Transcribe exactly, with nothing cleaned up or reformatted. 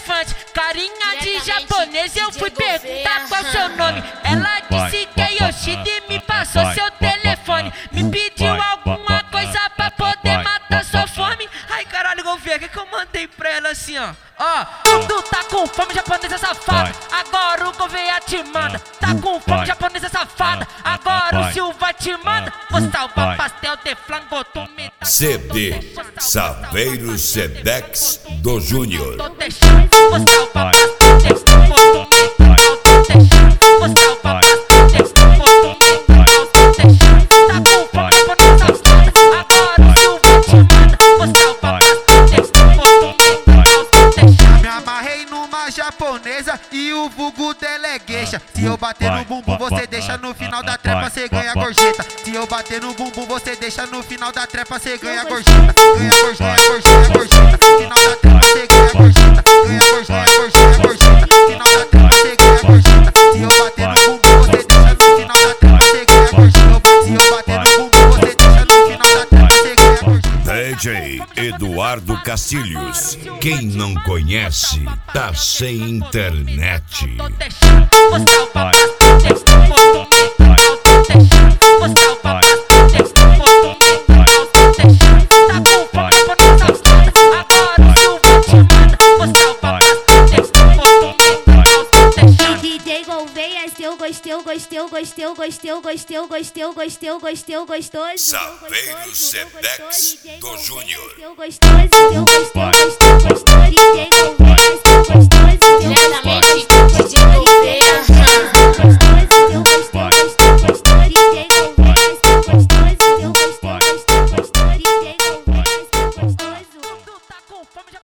elefante, carinha de japonês. Eu fui perguntar qual seu nome, ela disse que é Yoshida e me passou seu telefone. Me pediu alguma coisa pra poder matar sua fome. Ai caralho, Gouveia, o que que eu mandei pra ela assim, ó? Ó, tu tá com fome, japonesa safada, agora o Gouveia te manda. Tá com fome, japonesa safada, agora o Silva te manda. Vou salvar pastel de flango, tu me dá. C D Saveiros Sedex do Júnior. Tô deixando, vou salvar pastel de flango, tu me dá. Tô deixando, vou salvar pastel de flango, tu me dá. Tô deixando, tá com fome, japonesa safada, agora o Silva te manda. Vou salvar pastel de flango, tu me dá. Me amarrei numa japonesa e o vulgo dela é gueixa. Se eu bater no bumbum, você deixa no final da trepa, cê ganha gorjeta. Se eu bater no bumbum, você deixa no final da trepa, cê ganha gorjeta. Ganha gorjeta, gorjeta, gorjeta. Final da trepa, cê ganha gorjeta. Ganha gorjeta, gorjeta, gorjeta. Final da trepa, cê ganha gorjeta. Se eu bater no bumbum, você deixa no final da trepa, cê ganha gorjeta. Se eu bater no bumbum, você deixa no final da trepa, cê ganha gorjeta. D J Eduardo Castilhos. Quem não conhece, tá sem internet. Tô deixando, vou salvar pastel de flango, tu me dá. Tô deixando, vou salvar pastel de flango, tu me dá. Tô deixando, tá com fome, japonesa safada, agora o Silva te manda. Vou salvar pastel de flango, tu me dá. Tô deixando. D J Gouveia, seu gosteu, gosteu, gosteu, gosteu, gosteu, gosteu, gosteu, gosteu, gostoso. Saveiros Sedex do Júnior. Seu gostoso, seu gosteu, gosteu.